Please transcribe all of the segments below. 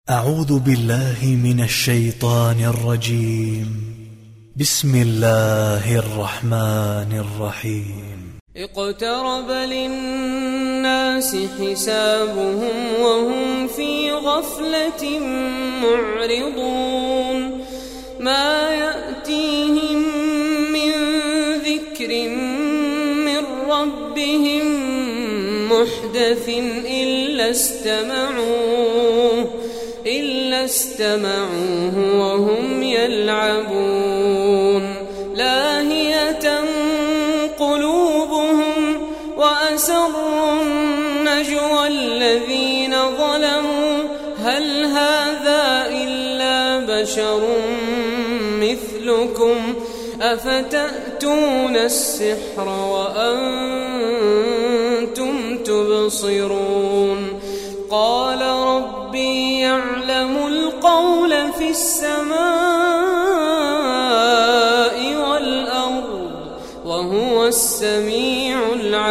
أعوذ بالله من الشيطان الرجيم. بسم الله الرحمن الرحيم. اقترب للناس حسابهم وهم في غفلة معرضون ما يأتيهم من ذكر من ربهم محدث إلا استمعوه وهم يلعبون لاهية قلوبهم وأسروا النجوى الذين ظلموا هل هذا إلا بشر مثلكم أفتأتون السحر وأنتم تبصرون قال ربي يعلم القول في السماء والأرض وهو السميع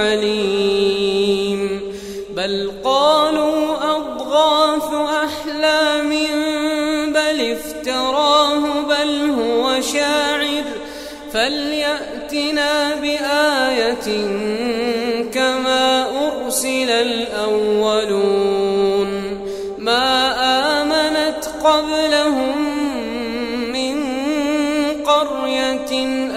العليم بل قالوا أضغاث أحلام بل افتراه بل هو شاعر فليأتنا بآية كما أرسل الأولون ما آمنت قبلهم من قرية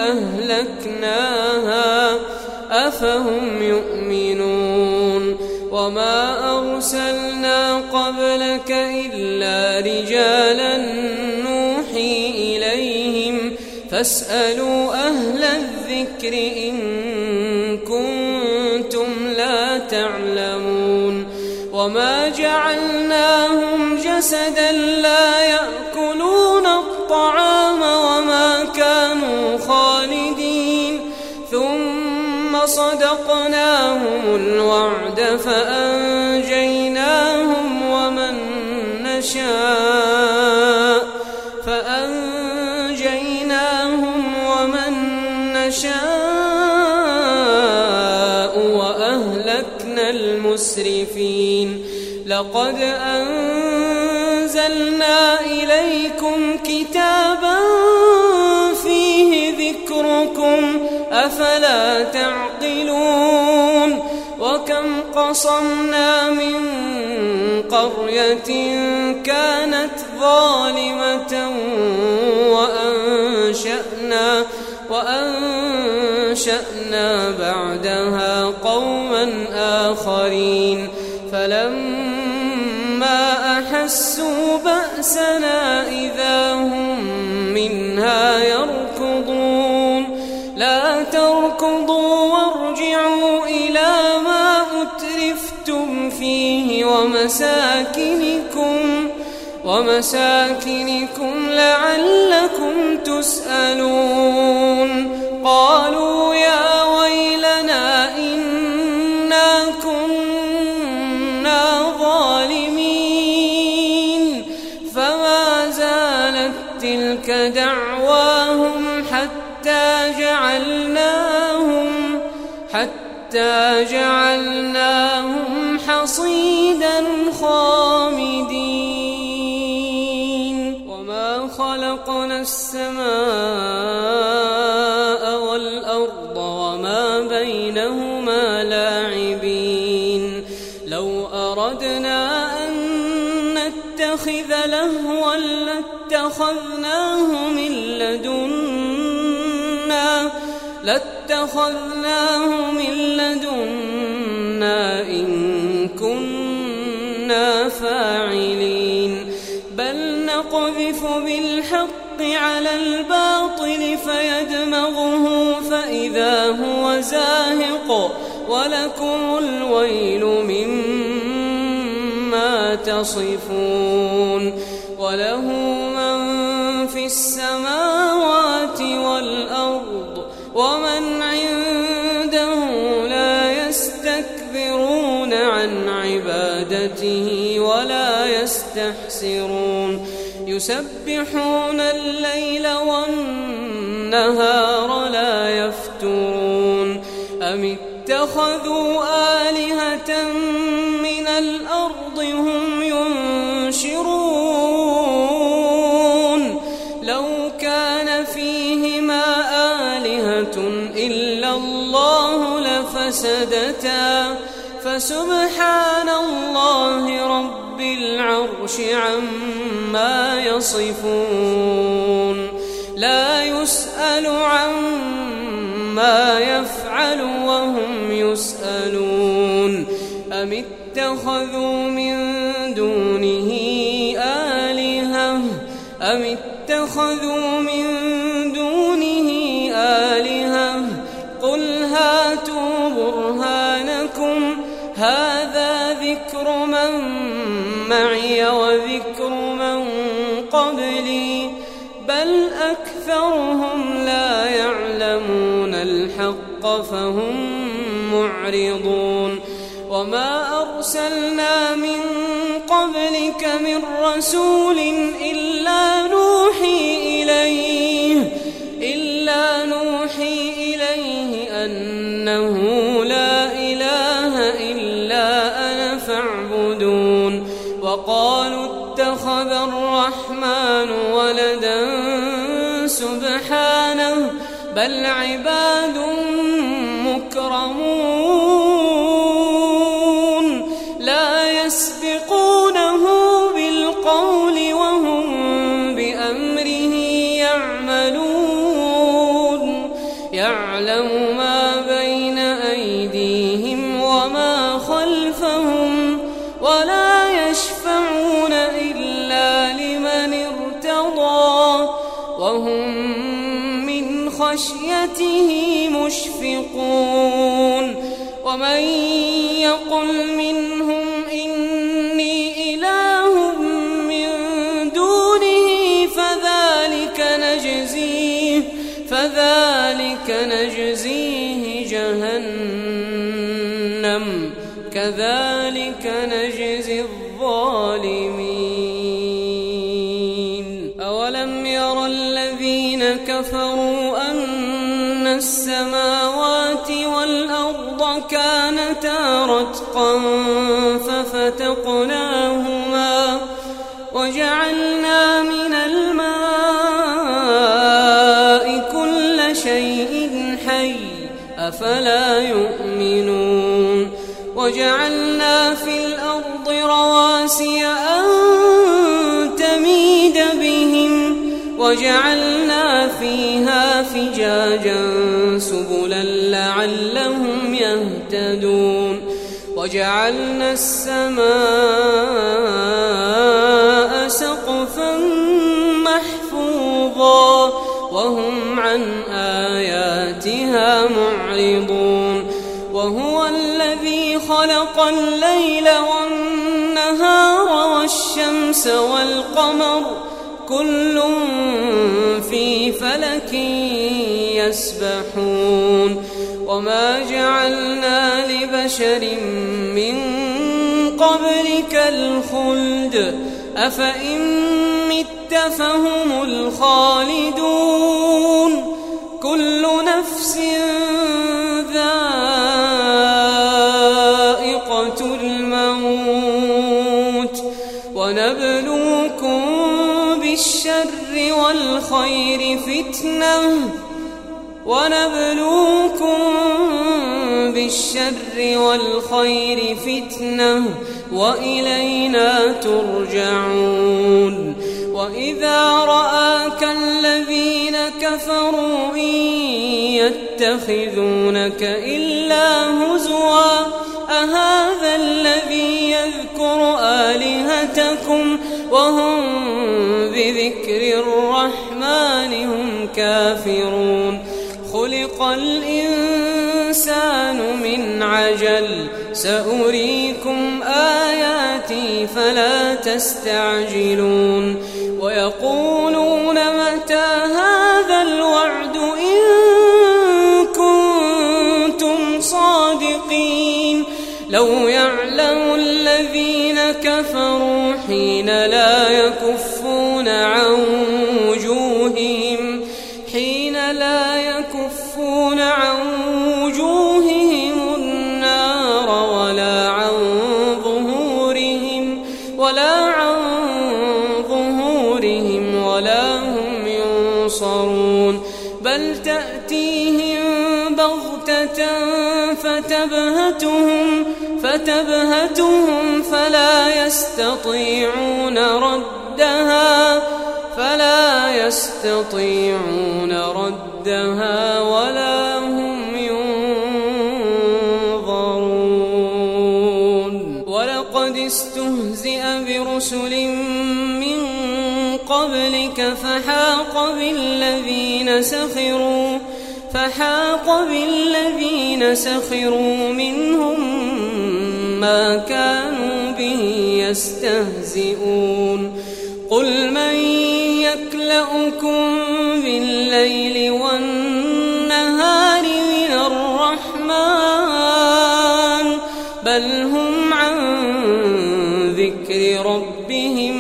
أهلكناها أفهم يؤمنون وما أرسلنا قبلك إلا رجالا نوحي إليهم فاسألوا أهل الذكر إن كنتم لا تعلمون وما جعلناهم جسدا لا يأكلون الطعام وما كانوا خالدين ثم صدقناهم الوعد فأنجيناهم ومن نشاء وأهلكنا المسرفين لقد أنزلنا إليكم كتابا فيه ذكركم أفلا تعقلون وكم قصمنا من قرية كانت ظالمة وأنشأنا بعدها قوما آخرين فلما أحسوا بأسنا إذا هم منها يركضون لا تركضوا وارجعوا إلى ما أترفتم فيه ومساكنكم لعلكم تسألون قالوا يا ويلنا إنا كنا ظالمين فما زالت تلك دعواهم حتى جعلناهم حصيدا خامدين وما خلقنا السماء والأرض وما بينهما لاعبين لو أردنا أن نتخذ لهوا لاتخذناه من لدنا إن كنا فاعلين بل نقذف بالحق على الباطل فيدمغه فإذا هو زاهق ولكم الويل مما تصفون وله من في السماوات والأرض ومن عنده لا يستكبرون عن عبادته ولا يستحسرون يسبحون الليل والنهار لا يفترون أم اتخذوا آلهة من الأرض هم ينشرون فسدتا فسبحان الله رب العرش عما يصفون لا يسأل عما يفعل وهم يسألون أم اتخذوا من دونه آلهة قل هاتوا برهانكم هذا ذكر من معي وذكر من قبلي بل أكثرهم لا يعلمون الحق فهم معرضون وما أرسلنا من قبلك من رسول إلا نوحي إليه أنه لا إله إلا أنا فاعبدون وقالوا اتخذ الرحمن ولدا سبحانه بل عباد مكرمون لا يسبقونه بالقول وهم بأمره يعملون يعلم ما بين أيديهم وما خلفهم ولا يشفعون إلا لمن ارتضى وهم من خشيته مشفقون ومن يقل منهم إني إله من دونه فذلك نجزيه جهنم كذلك نجزي الظالمين أولم ير الذين كفروا أن السماوات والأرض كانتا رتقا ففتقناهما وجعلنا من الماء كل شيء حي أفلا يؤمنون وجعلنا في الأرض رواسي أن تميد بهم وجعلنا فيها فجاجا سبلا لعلهم يهتدون وجعلنا السماء سقفا محفوظا وهم عن آياتها معرضون وهو الذي خلق الليل والنهار والشمس والقمر كل في فلك يسبحون وما جعلنا لبشر من قبلك الخلد أفإن مت فهم الخالدون كل نفس ذائقة الموت ونبلوكم بالشر والخير فتنة وإلينا ترجعون وإذا رآك الذين كفروا إن يتخذونك إلا هزوا أهذا الذي يذكر آلهتكم وهم بذكر الرحمن هم كافرون خلق الإنسان من عجل سأريكم آياتي فلا تستعجلون ويقولون متى هذا الوعد إن كنتم صادقين لو يعلم الذين كفروا حين لا يكفون عن وجوههم النار ولا عن ظهورهم ولا هم ينصرون بل تأتيهم بغتة فتبهتهم فلا يستطيعون ردها ولا هم ينظرون. ولقد استهزئ برسل من قبلك فحاق بالذين سخروا منهم ما كانوا به يستهزئون. قل من يكلؤكم بالليل والنهار من الرحمن بل هم عن ذكر ربهم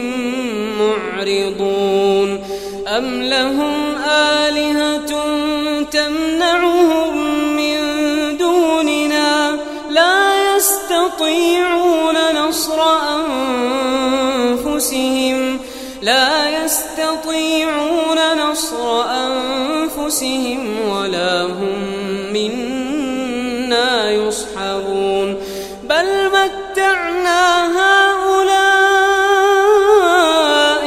معرضون. أم لهم آلهة تمنعهم من دوننا لا يستطيعون نصر أنفسهم ولا هم منا يصحبون. بل متعنا هؤلاء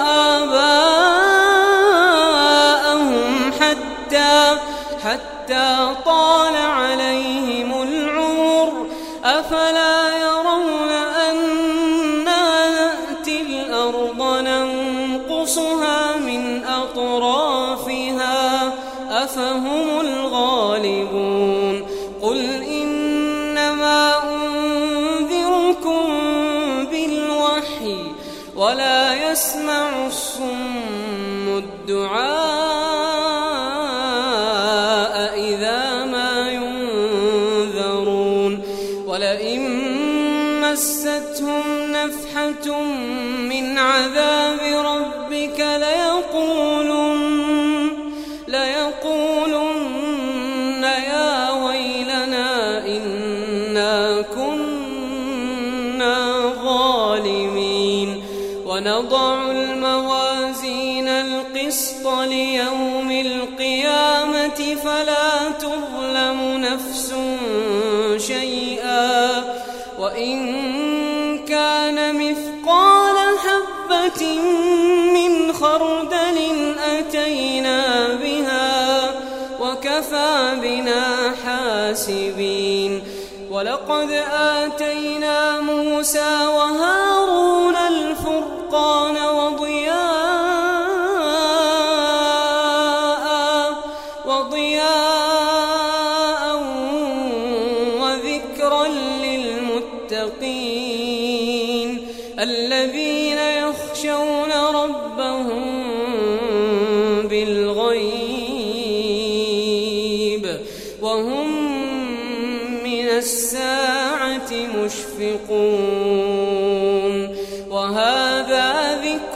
وآباءهم حتى طال عليهم العمر أفلا يرون أنا نأتي الأرض ننقصها من أطرافها أفهم الغالبون. قل إنما أنذركم بالوحي ولا يسمع الصم الدعاء إذا ما ينذرون. ولئن مستهم نفحة من عذاب ربك ليقولن يا ويلنا إنا كنا ظالمين. ونضع الموازين القسط ليوم القيامة فلا تظلم نفس شيئا وإن كان مثقال حبة من خردل أتينا بها وكفى بنا حاسبين. ولقد آتينا موسى وهارون الفرقان وضياء وذكرا للمتقين الذين يخشون ربهم بالغيب وهم من الساعة مشفقون. وهذا ذكر